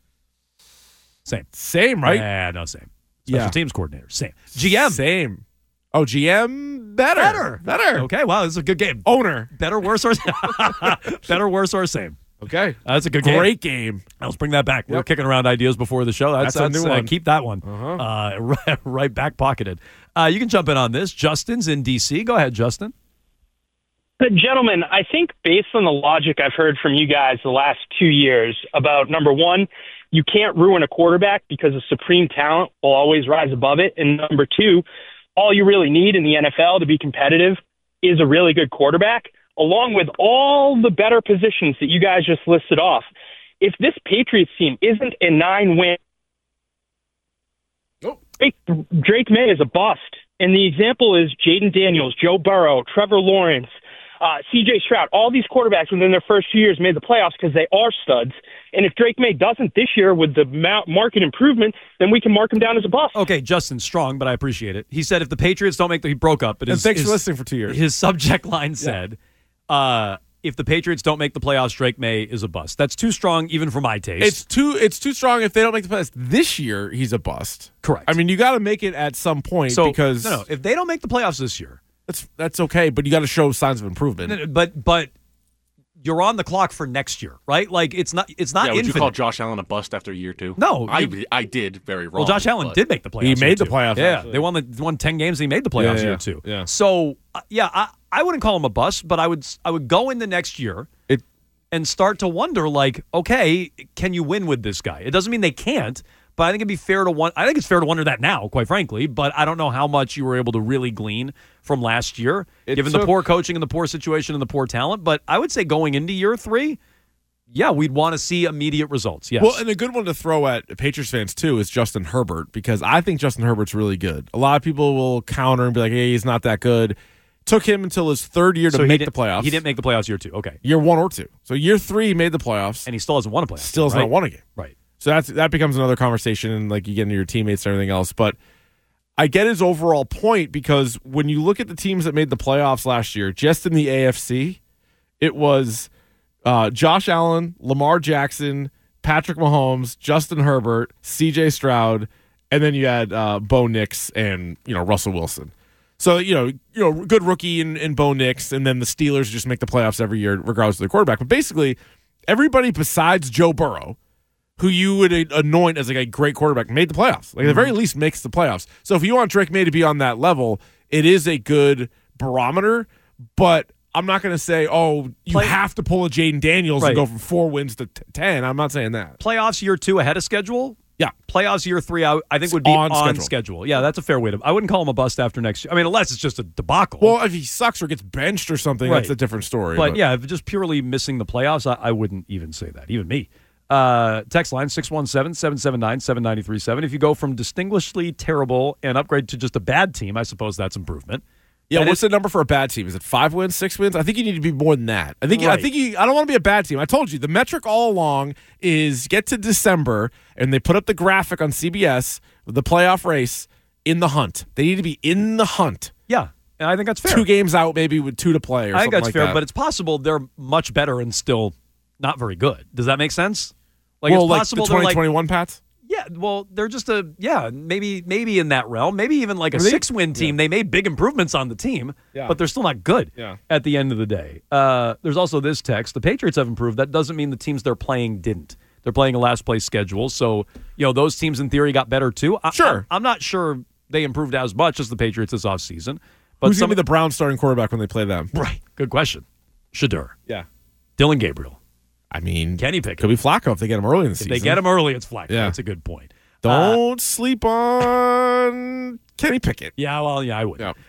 Speaker 1: Same,
Speaker 3: right?
Speaker 1: Yeah, no, same. Special teams coordinator. Same. GM.
Speaker 3: Same. Oh, GM. Better.
Speaker 1: Okay, wow, this is a good game.
Speaker 3: Owner.
Speaker 1: Better, worse, or better, worse, or same.
Speaker 3: Okay.
Speaker 1: That's a good game.
Speaker 3: Great game.
Speaker 1: Let's bring that back. We were kicking around ideas before the show. That's
Speaker 3: a new one.
Speaker 1: Keep that one. Right back pocketed. You can jump in on this. Justin's in D.C. Go ahead, Justin.
Speaker 8: Gentlemen, I think based on the logic I've heard from you guys the last 2 years about, number one, you can't ruin a quarterback because a supreme talent will always rise above it. And number two, all you really need in the NFL to be competitive is a really good quarterback, along with all the better positions that you guys just listed off. If this Patriots team isn't a 9-win, Drake May is a bust. And the example is Jaden Daniels, Joe Burrow, Trevor Lawrence, C.J. Stroud. All these quarterbacks within their first 2 years made the playoffs because they are studs. And if Drake May doesn't this year with the market improvement, then we can mark him down as a bust.
Speaker 1: Okay, Justin, strong, but I appreciate it. He said if the Patriots don't make he broke up. But
Speaker 3: thanks for listening for 2 years.
Speaker 1: His subject line said, if the Patriots don't make the playoffs, Drake May is a bust. That's too strong even for my taste.
Speaker 3: It's too strong if they don't make the playoffs. This year, he's a bust.
Speaker 1: Correct.
Speaker 3: I mean, you got to make it at some point because...
Speaker 1: No, if they don't make the playoffs this year...
Speaker 3: That's okay, but you got to show signs of improvement.
Speaker 1: But you're on the clock for next year, right? Like it's not infinite.
Speaker 9: Would you call Josh Allen a bust after year 2?
Speaker 1: No,
Speaker 9: I did very wrong.
Speaker 1: Well, Josh Allen did make the playoffs.
Speaker 3: He made the playoffs.
Speaker 1: Yeah,
Speaker 3: actually.
Speaker 1: they won 10 games. And he made the playoffs year 2.
Speaker 3: Yeah.
Speaker 1: So I wouldn't call him a bust, but I would go in the next year and start to wonder, like, okay, can you win with this guy? It doesn't mean they can't. But I think it'd be fair to I think it's fair to wonder that now, quite frankly. But I don't know how much you were able to really glean from last year, given the poor coaching and the poor situation and the poor talent. But I would say going into year 3, we'd want to see immediate results. Yes.
Speaker 3: Well, and a good one to throw at Patriots fans too is Justin Herbert, because I think Justin Herbert's really good. A lot of people will counter and be like, "Hey, he's not that good." Took him until his 3rd year to make the playoffs.
Speaker 1: He didn't make the playoffs year 2. Okay,
Speaker 3: year 1 or 2. So year 3 he made the playoffs,
Speaker 1: and he still hasn't won a playoff.
Speaker 3: Still has not won a game.
Speaker 1: Right.
Speaker 3: So that becomes another conversation, and like you get into your teammates and everything else. But I get his overall point, because when you look at the teams that made the playoffs last year, just in the AFC, it was Josh Allen, Lamar Jackson, Patrick Mahomes, Justin Herbert, C.J. Stroud, and then you had Bo Nix and Russell Wilson. So good rookie in Bo Nix, and then the Steelers just make the playoffs every year regardless of their quarterback. But basically, everybody besides Joe Burrow, who you would anoint as like a great quarterback, made the playoffs. Like at the very least makes the playoffs. So if you want Drake May to be on that level, it is a good barometer. but I'm not going to say, you have to pull a Jaden Daniels
Speaker 1: Right.
Speaker 3: and go from 4 wins to 10. I'm not saying that.
Speaker 1: Playoffs year 2 ahead of schedule.
Speaker 3: Yeah.
Speaker 1: Playoffs year 3, I think would be
Speaker 3: On
Speaker 1: on
Speaker 3: schedule.
Speaker 1: schedule. Yeah, that's a fair way to. I wouldn't call him a bust after next year. I mean, unless it's just a debacle.
Speaker 3: Well, if he sucks or gets benched or something,
Speaker 1: Right.
Speaker 3: that's a different story.
Speaker 1: But yeah, if just purely missing the playoffs, I wouldn't even say that. Even me. Text line 617-779-7937. If you go from distinguishedly terrible and upgrade to just a bad team, I suppose that's improvement.
Speaker 3: Yeah,
Speaker 1: And
Speaker 3: what's the number for a bad team? Is it 5 wins, 6 wins? I think you need to be more than that. I don't want to be a bad team. I told you the metric all along is get to December and they put up the graphic on CBS with the playoff race in the hunt. They need to be in the hunt.
Speaker 1: Yeah, and I think that's fair.
Speaker 3: 2 games out, maybe with 2 to play. Or
Speaker 1: I think
Speaker 3: something
Speaker 1: that's
Speaker 3: like
Speaker 1: fair,
Speaker 3: that.
Speaker 1: but it's possible they're much better and still not very good. Does that make sense?
Speaker 3: Like
Speaker 1: it's
Speaker 3: the
Speaker 1: possible they're
Speaker 3: 2021 Pats.
Speaker 1: Yeah, well, they're just maybe in that realm. Maybe even like a
Speaker 3: Really?
Speaker 1: 6-win team. They made big improvements on the team, but they're still not good at the end of the day. There's also this text. The Patriots have improved. That doesn't mean the teams they're playing didn't. They're playing a last place schedule. So, those teams in theory got better too.
Speaker 3: Sure.
Speaker 1: I'm not sure they improved as much as the Patriots this offseason. But
Speaker 3: Who's going to be the Browns starting quarterback when they play them?
Speaker 1: Right. Good question. Shadur.
Speaker 3: Yeah.
Speaker 1: Dylan Gabriel.
Speaker 3: I mean,
Speaker 1: Kenny Pickett.
Speaker 3: Could be Flacco if they get him early in the season.
Speaker 1: If they get him early, it's Flacco.
Speaker 3: Yeah.
Speaker 1: That's a good point.
Speaker 3: Don't sleep on Kenny Pickett.
Speaker 1: Yeah, well, I would.
Speaker 3: Yeah.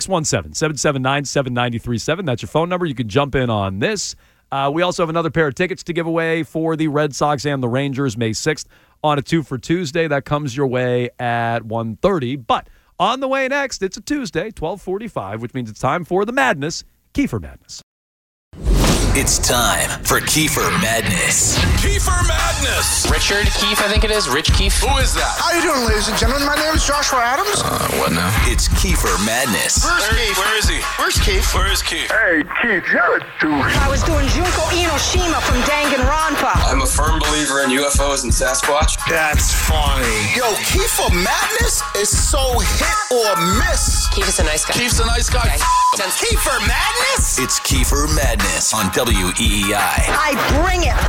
Speaker 1: 617-779-7937. That's your phone number. You can jump in on this. We also have another pair of tickets to give away for the Red Sox and the Rangers May 6th on a 2 for Tuesday. That comes your way at 1:30. But on the way next, it's a Tuesday, 12:45, which means it's time for the Madness, Kiefer Madness.
Speaker 6: It's time for Kiefer Madness.
Speaker 7: Kiefer Madness.
Speaker 10: Richard Keefe, I think it is. Rich Keefe.
Speaker 7: Who is that?
Speaker 5: How you doing, ladies and gentlemen? My name is Joshua Adams.
Speaker 7: What now?
Speaker 6: It's Kiefer Madness.
Speaker 7: Where is he?
Speaker 5: Where's Keith?
Speaker 7: Where is Keefe?
Speaker 5: Hey, Keith, you're a douche.
Speaker 11: I was doing Junko Inoshima from Danganronpa.
Speaker 10: I'm a firm believer in UFOs and Sasquatch.
Speaker 5: That's funny. Yo, Kiefer Madness is so hit or miss.
Speaker 11: Keith is a nice guy.
Speaker 7: Keefe's a nice guy.
Speaker 11: Okay.
Speaker 5: Kiefer Madness?
Speaker 6: It's Kiefer Madness on WEEI.
Speaker 11: I bring it.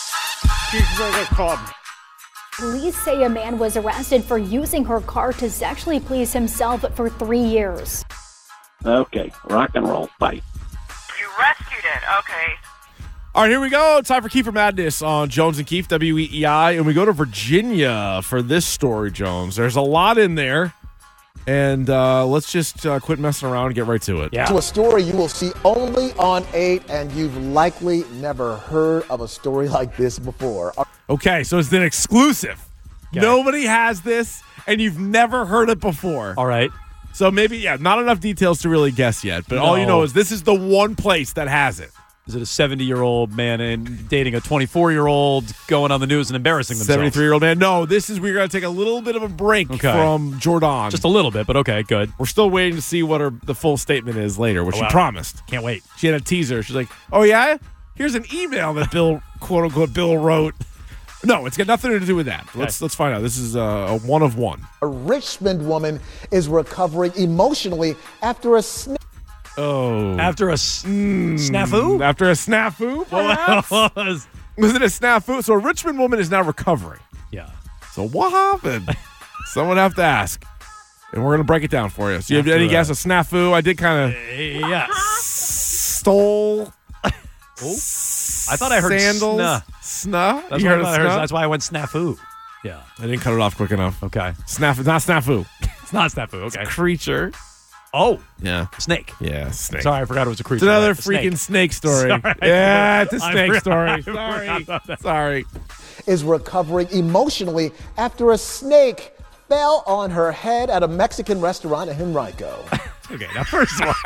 Speaker 12: Police say a man was arrested for using her car to sexually please himself for 3 years.
Speaker 2: Okay, rock and roll. Bye.
Speaker 11: You rescued it. Okay.
Speaker 3: All right, here we go. Time for Kiefer Madness on Jones and Keefe, WEEI. And we go to Virginia for this story, Jones. There's a lot in there. And let's just quit messing around and get right to it.
Speaker 1: Yeah.
Speaker 13: To a story you will see only on 8, and you've likely never heard of a story like this before.
Speaker 3: Okay, so it's an exclusive.
Speaker 1: Okay.
Speaker 3: Nobody has this, and you've never heard it before.
Speaker 1: All right.
Speaker 3: So maybe, not enough details to really guess yet. But all you know is this is the one place that has it.
Speaker 1: Is it a 70-year-old man and dating a 24-year-old going on the news and embarrassing themselves?
Speaker 3: 73-year-old man. No, we're going to take a little bit of a break from Jordan.
Speaker 1: Just a little bit, but okay, good.
Speaker 3: We're still waiting to see what the full statement is later, which she promised.
Speaker 1: Can't wait.
Speaker 3: She had a teaser. She's like, oh, yeah? Here's an email that Bill, quote-unquote, Bill wrote. No, it's got nothing to do with that. Okay. Let's find out. This is a one of one.
Speaker 13: A Richmond woman is recovering emotionally after a
Speaker 3: Oh.
Speaker 1: After a snafu?
Speaker 3: After a snafu, perhaps? Was it a snafu? So a Richmond woman is now recovering.
Speaker 1: Yeah.
Speaker 3: So what happened? Someone have to ask. And we're going to break it down for you. So you have any guess? A snafu? I did kind of stole.
Speaker 1: I thought I heard
Speaker 3: sandals.
Speaker 1: Snuh.
Speaker 3: You heard of snuh?
Speaker 1: That's why I went snafu. Yeah.
Speaker 3: I didn't cut it off quick enough.
Speaker 1: Okay.
Speaker 3: Snafu. Not snafu.
Speaker 1: It's not snafu. Okay.
Speaker 3: It's a creature.
Speaker 1: Oh.
Speaker 3: Yeah.
Speaker 1: Snake.
Speaker 3: Yeah, snake.
Speaker 1: Sorry, I forgot it was a creature.
Speaker 3: It's another
Speaker 1: Right,
Speaker 3: freaking snake story.
Speaker 1: Sorry.
Speaker 3: Yeah, it's a
Speaker 1: I
Speaker 3: snake
Speaker 1: forgot-
Speaker 3: story.
Speaker 1: I forgot about that.
Speaker 3: Sorry.
Speaker 13: is recovering emotionally after a snake fell on her head at a Mexican restaurant in Henrico.
Speaker 1: Okay, now first of all,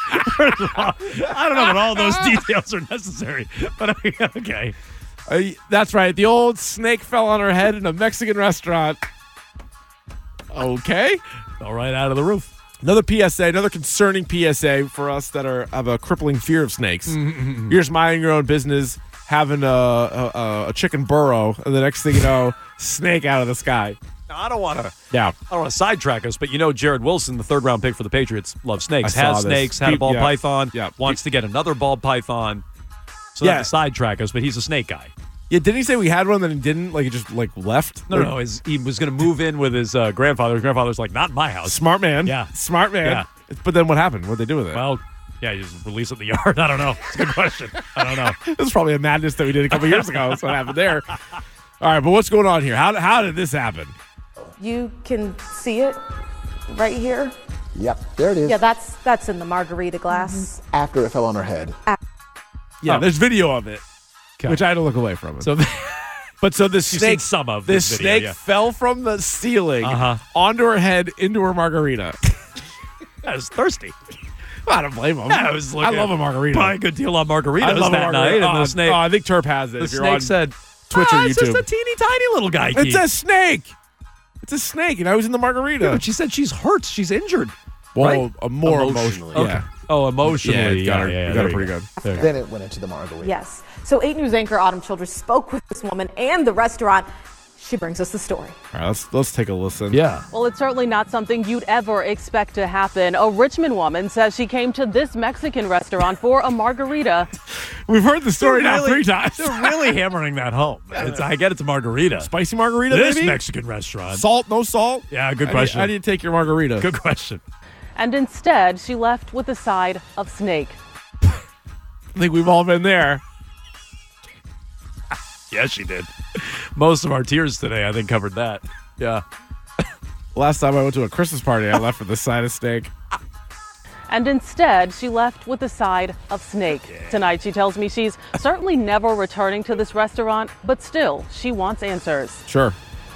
Speaker 1: I don't know that all those details are necessary, but okay.
Speaker 3: That's right. The old snake fell on her head in a Mexican restaurant. Okay.
Speaker 1: All right, out of the roof.
Speaker 3: Another PSA, another concerning PSA for us that have a crippling fear of snakes. You're just minding your own business, having a chicken burrow, and the next thing you know, snake out of the sky.
Speaker 1: Now, I don't want to.
Speaker 3: Yeah.
Speaker 1: I don't want to sidetrack us, but Jared Wilson, the third-round pick for the Patriots, loves snakes.
Speaker 3: I saw
Speaker 1: Has
Speaker 3: this.
Speaker 1: snakes, had a ball python,
Speaker 3: Yeah.
Speaker 1: wants to get another ball python. So not to sidetrack us, but he's a snake guy.
Speaker 3: Yeah, didn't he say we had one that he didn't? Like, he just, left?
Speaker 1: No. He was going to move in with his grandfather. His grandfather's like, not in my house.
Speaker 3: Smart man.
Speaker 1: Yeah.
Speaker 3: Smart man.
Speaker 1: Yeah.
Speaker 3: But then what happened? What'd they do with it?
Speaker 1: Well, Yeah, you just release it in the yard. I don't know. It's a good question. I don't know.
Speaker 3: This is probably a madness that we did a couple years ago. That's what happened there. All right, but what's going on here? How did this happen?
Speaker 14: You can see it right here.
Speaker 13: Yep, there it is.
Speaker 14: Yeah, that's in the margarita glass.
Speaker 13: After it fell on her head.
Speaker 3: Yeah, there's video of it, which I had to look away from it.
Speaker 1: So,
Speaker 3: the snake,
Speaker 1: some of
Speaker 3: this
Speaker 1: video,
Speaker 3: snake
Speaker 1: yeah.
Speaker 3: fell from the ceiling onto her head into her margarita.
Speaker 1: I was thirsty.
Speaker 3: I don't blame him.
Speaker 1: I was looking.
Speaker 3: I love a margarita.
Speaker 1: Buy a good deal on margaritas
Speaker 3: I love
Speaker 1: that
Speaker 3: a
Speaker 1: night.
Speaker 3: margarita.
Speaker 1: And the snake.
Speaker 3: I think Turp has it.
Speaker 1: The
Speaker 3: if you're
Speaker 1: snake
Speaker 3: on
Speaker 1: said,
Speaker 3: Twitch or YouTube.
Speaker 1: It's just a teeny tiny little guy.
Speaker 3: It's a snake. It's a snake, and I was in the margarita.
Speaker 1: Yeah, but she said she's hurt. She's injured.
Speaker 3: Well,
Speaker 1: right?
Speaker 3: More emotionally.
Speaker 1: Okay.
Speaker 3: Yeah.
Speaker 1: Oh, emotionally.
Speaker 3: Yeah, it got her pretty good.
Speaker 13: Then it went into the margarita.
Speaker 14: Yes. So 8 News anchor Autumn Childress spoke with this woman and the restaurant. She brings us the story.
Speaker 3: All right, let's take a listen.
Speaker 1: Yeah.
Speaker 15: Well, it's certainly not something you'd ever expect to happen. A Richmond woman says she came to this Mexican restaurant for a margarita.
Speaker 3: We've heard the story now 3 times.
Speaker 1: They're really hammering that home. I get it's a margarita.
Speaker 3: Spicy margarita,
Speaker 1: This
Speaker 3: maybe?
Speaker 1: Mexican restaurant.
Speaker 3: Salt, no salt?
Speaker 1: Yeah, good question.
Speaker 3: How do you take your margarita?
Speaker 1: Good question.
Speaker 15: And instead, she left with a side of snake.
Speaker 3: I think we've all been there.
Speaker 1: Yes, she did. Most of our tears today, I think, covered that. Yeah.
Speaker 3: Last time I went to a Christmas party, I left with a side of steak.
Speaker 15: And instead, she left with a side of snake. Tonight, she tells me she's certainly never returning to this restaurant, but still, she wants answers.
Speaker 3: Sure.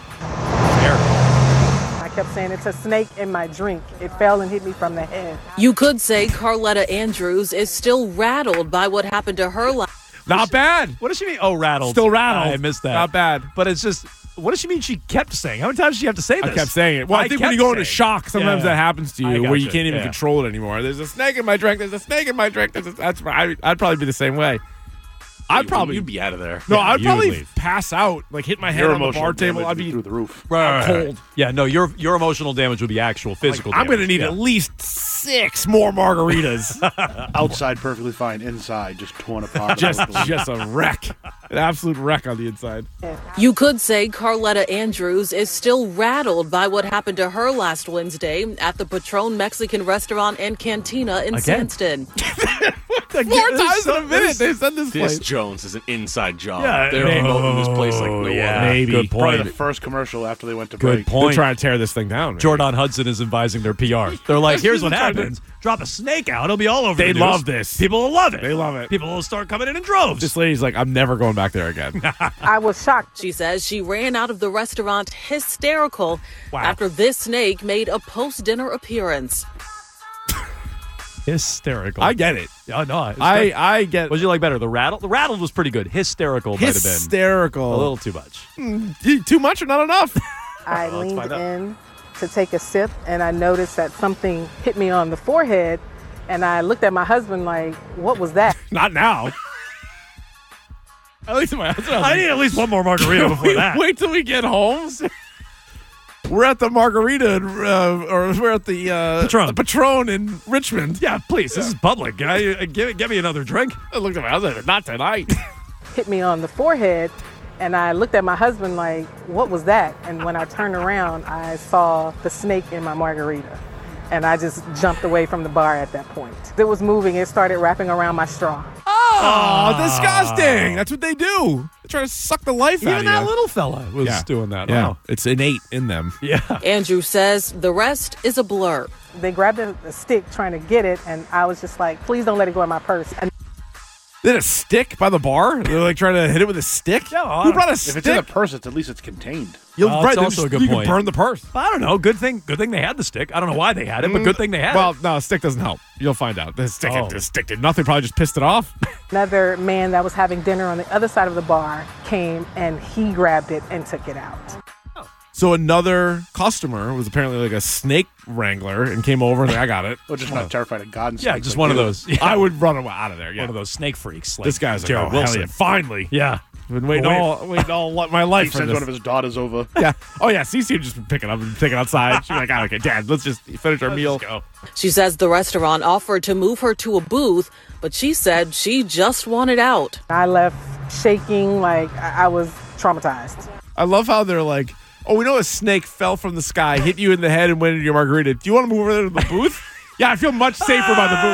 Speaker 16: I kept saying, it's a snake in my drink. It fell and hit me from the head.
Speaker 15: You could say Carletta Andrews is still rattled by what happened to her life.
Speaker 3: Not bad.
Speaker 1: What does she mean? Oh, rattled.
Speaker 3: Still rattled.
Speaker 1: I missed that.
Speaker 3: Not bad.
Speaker 1: But it's just, what does she mean she kept saying? How many times did she have to say this?
Speaker 3: I kept saying it. Well, I think when you go into shock, sometimes that happens to you where you can't even control it anymore. There's a snake in my drink. There's a snake in my drink. I'd probably be the same way.
Speaker 9: You'd be out of there.
Speaker 3: No,
Speaker 1: Yeah,
Speaker 3: I'd
Speaker 1: you'd
Speaker 3: probably
Speaker 1: leave.
Speaker 3: pass out, like hit my head on the bar table. I'd be
Speaker 9: through the roof.
Speaker 1: Right.
Speaker 3: cold.
Speaker 1: Yeah, no, your emotional damage would be actual physical
Speaker 3: I'm
Speaker 1: damage.
Speaker 3: going to need at least 6 more margaritas.
Speaker 17: Outside perfectly fine, inside just torn apart.
Speaker 3: just a wreck. An absolute wreck on the inside.
Speaker 15: You could say Carletta Andrews is still rattled by what happened to her last Wednesday at the Patron Mexican restaurant and cantina in Sandston.
Speaker 3: 4 times in a minute they said this place.
Speaker 9: This Jones is an inside job.
Speaker 1: Yeah,
Speaker 9: They're promoting this place like no other.
Speaker 3: Maybe.
Speaker 1: Good
Speaker 17: Probably
Speaker 1: point.
Speaker 17: the first commercial after they went to
Speaker 1: Good
Speaker 17: break.
Speaker 1: point.
Speaker 3: They're trying to tear this thing down.
Speaker 1: Jordan Hudson is advising their PR. They're like, here's what
Speaker 3: trying to-
Speaker 1: happens. Drop a snake out. It'll be all over
Speaker 3: They
Speaker 1: the news.
Speaker 3: love this.
Speaker 1: People will love it.
Speaker 3: They love it.
Speaker 1: People will start coming in droves.
Speaker 3: This lady's like, I'm never going back there again.
Speaker 16: I was shocked.
Speaker 15: She says she ran out of the restaurant hysterical after this snake made a post-dinner appearance.
Speaker 1: Hysterical.
Speaker 3: I get it.
Speaker 1: Yeah, no, it's good.
Speaker 3: I get
Speaker 1: What did you like better? The rattle? The rattled was pretty good. Hysterical might have been
Speaker 3: hysterical.
Speaker 1: a little too much.
Speaker 3: Too much or not enough?
Speaker 16: I
Speaker 1: let's
Speaker 16: leaned
Speaker 1: find out.
Speaker 16: in to take a sip, and I noticed that something hit me on the forehead, and I looked at my husband like, what was that?
Speaker 3: Not now. At least
Speaker 1: I need at least one more margarita before that.
Speaker 3: Wait till we get home. We're at the margarita, or we're at the Patron in Richmond.
Speaker 1: Yeah, please. This is public. Give me another drink.
Speaker 3: I looked at my husband. Not tonight.
Speaker 16: Hit me on the forehead, and I looked at my husband like, what was that? And when I turned around, I saw the snake in my margarita, and I just jumped away from the bar at that point. It was moving. It started wrapping around my straw.
Speaker 3: Oh, disgusting. That's what they do. They try to suck the life out of you.
Speaker 1: Even that little fella was doing that.
Speaker 3: Yeah,
Speaker 1: Wow.
Speaker 3: it's innate in them.
Speaker 1: Yeah.
Speaker 15: Andrew says the rest is a blur.
Speaker 16: They grabbed a stick trying to get it, and I was just like, please don't let it go in my purse. And
Speaker 3: They had a stick by the bar? They're like trying to hit it with a stick?
Speaker 1: Yeah,
Speaker 3: Who brought a
Speaker 17: If
Speaker 3: stick?
Speaker 17: it's in a purse, at least it's contained.
Speaker 1: That's also a good
Speaker 3: you
Speaker 1: point.
Speaker 3: can burn the purse.
Speaker 1: I don't know. Good thing they had the stick. I don't know why they had it, but good thing they had
Speaker 3: Well,
Speaker 1: it.
Speaker 3: no, a stick doesn't help. You'll find out. The stick,
Speaker 1: Oh.
Speaker 3: the stick did nothing. Probably just pissed it off.
Speaker 16: another man that was having dinner on the other side of the bar came, and he grabbed it and took it out.
Speaker 3: So another customer was apparently like a snake wrangler and came over and like, I got it.
Speaker 17: Or just not terrified of God and
Speaker 1: Yeah,
Speaker 17: snakes
Speaker 1: just
Speaker 17: like
Speaker 1: one of
Speaker 17: you.
Speaker 1: those. Yeah.
Speaker 3: I would run out of there. Yeah.
Speaker 1: One of those snake freaks. Like
Speaker 3: This guy's like,
Speaker 1: Jared
Speaker 3: oh, hell
Speaker 1: Wilson.
Speaker 3: yeah, finally.
Speaker 1: Yeah.
Speaker 3: Been waiting all my life
Speaker 17: He
Speaker 3: for
Speaker 17: sends
Speaker 3: this.
Speaker 17: one of his daughters over.
Speaker 3: Yeah. Oh, yeah. Cece would just pick it up and take it outside. She's like, oh, okay, Dad, let's just finish our meal.
Speaker 1: Go.
Speaker 15: She says the restaurant offered to move her to a booth, but she said she just wanted out.
Speaker 16: I left shaking like I was traumatized.
Speaker 3: I love how they're like, oh, we know a snake fell from the sky, hit you in the head, and went into your margarita. Do you want to move over there to the booth? Yeah, I feel much safer by the booth.
Speaker 1: Right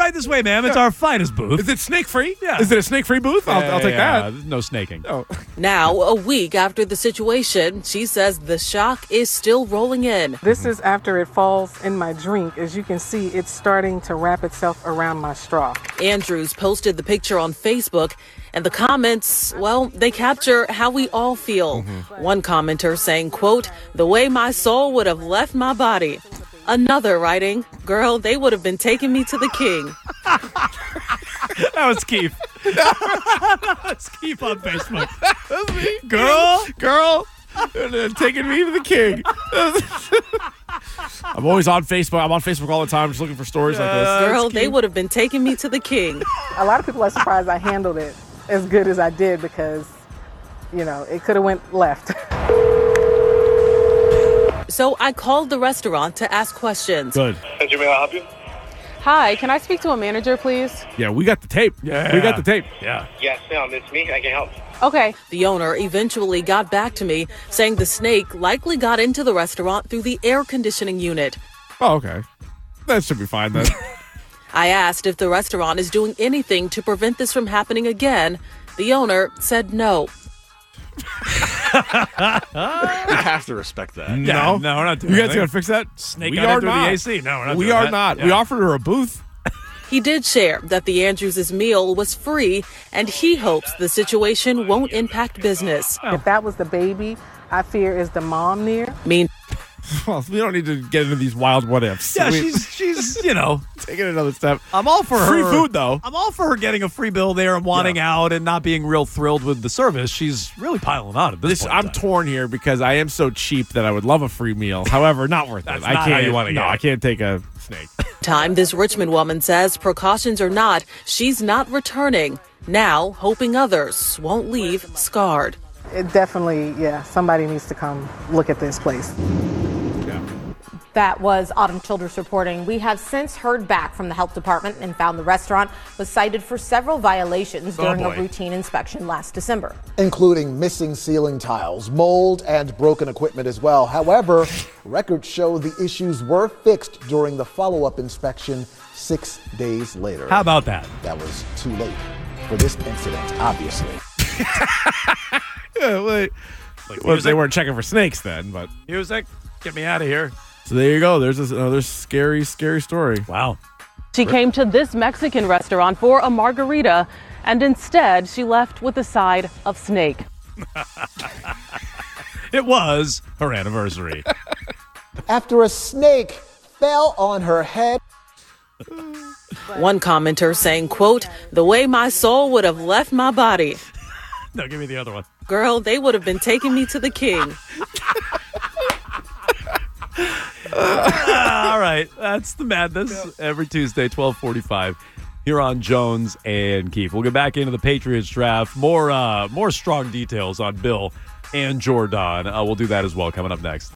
Speaker 1: right this way, ma'am. It's our finest booth.
Speaker 3: Is it snake-free?
Speaker 1: Yeah.
Speaker 3: Is it a snake-free booth? I'll take that.
Speaker 1: No snaking.
Speaker 3: Oh.
Speaker 18: Now, a week after the situation, she says the shock is still rolling in.
Speaker 16: This is after it falls in my drink. As you can see, it's starting to wrap itself around my straw.
Speaker 18: Andrews posted the picture on Facebook, and the comments, well, they capture how we all feel. One commenter saying, quote, "The way my soul would have left my body." Another writing, "Girl, they would have been taking me to the king."
Speaker 1: That was Keith. That's Keith on Facebook. Girl,
Speaker 3: taking me to the king. I'm always on Facebook. I'm on Facebook all the time, just looking for stories like this.
Speaker 18: Girl, they would have been taking me to the king.
Speaker 16: A lot of people are surprised I handled it as good as I did because, it could have went left.
Speaker 18: So I called the restaurant to ask questions.
Speaker 3: Good.
Speaker 19: Hey, Jimmy, I'll help you?
Speaker 15: Hi, can I speak to a manager, please?
Speaker 3: Yeah, we got the tape.
Speaker 1: Yeah.
Speaker 3: We got the tape.
Speaker 1: Yeah.
Speaker 19: Yes, ma'am, it's me. I can help.
Speaker 15: Okay.
Speaker 18: The owner eventually got back to me, saying the snake likely got into the restaurant through the air conditioning unit.
Speaker 3: Oh, okay. That should be fine then.
Speaker 18: I asked if the restaurant is doing anything to prevent this from happening again. The owner said no.
Speaker 9: You have to respect that.
Speaker 1: Yeah, no, we're not doing
Speaker 3: You guys
Speaker 1: anything.
Speaker 3: going to fix that?
Speaker 1: Snake
Speaker 3: we
Speaker 1: got
Speaker 3: are
Speaker 1: into
Speaker 3: not.
Speaker 1: the AC. No, we're not
Speaker 3: We
Speaker 1: doing
Speaker 3: are
Speaker 1: that.
Speaker 3: not.
Speaker 1: Yeah.
Speaker 3: We offered her a booth.
Speaker 18: He did share that the Andrews' meal was free, and he hopes the situation won't impact business.
Speaker 16: If that was the baby, I fear is the mom near.
Speaker 3: Well, we don't need to get into these wild what ifs.
Speaker 1: Yeah, she's
Speaker 3: taking another step.
Speaker 1: I'm all for
Speaker 3: free
Speaker 1: her.
Speaker 3: food though.
Speaker 1: I'm all for her getting a free bill there and wanting out and not being real thrilled with the service. She's really piling on at this point.
Speaker 3: I'm torn here because I am so cheap that I would love a free meal. However, not worth
Speaker 1: That's
Speaker 3: it. I
Speaker 1: not
Speaker 3: can't.
Speaker 1: how you wanna
Speaker 3: no,
Speaker 1: get it.
Speaker 3: I can't take a snake.
Speaker 18: Time this Richmond woman says, precautions or not, she's not returning. Now, hoping others won't leave scarred.
Speaker 16: It definitely, somebody needs to come look at this place.
Speaker 14: That was Autumn Childress reporting. We have since heard back from the health department and found the restaurant was cited for several violations during a routine inspection last December.
Speaker 13: Including missing ceiling tiles, mold, and broken equipment as well. However, records show the issues were fixed during the follow-up inspection 6 days later.
Speaker 1: How about that?
Speaker 13: That was too late for this incident, obviously.
Speaker 3: Yeah, wait. Well, they weren't checking for snakes then, but
Speaker 1: music, get me out of here.
Speaker 3: So there you go. There's another scary, scary story.
Speaker 1: Wow.
Speaker 15: She came to this Mexican restaurant for a margarita, and instead she left with a side of snake.
Speaker 1: It was her anniversary.
Speaker 13: After a snake fell on her head.
Speaker 18: One commenter saying, quote, "The way my soul would have left my body."
Speaker 1: No, give me the other one.
Speaker 18: Girl, they would have been taking me to the king.
Speaker 1: All right, that's the madness. Every Tuesday, 12:45, here on Jones and Keefe. We'll get back into the Patriots draft. More strong details on Bill and Jordan. We'll do that as well coming up next.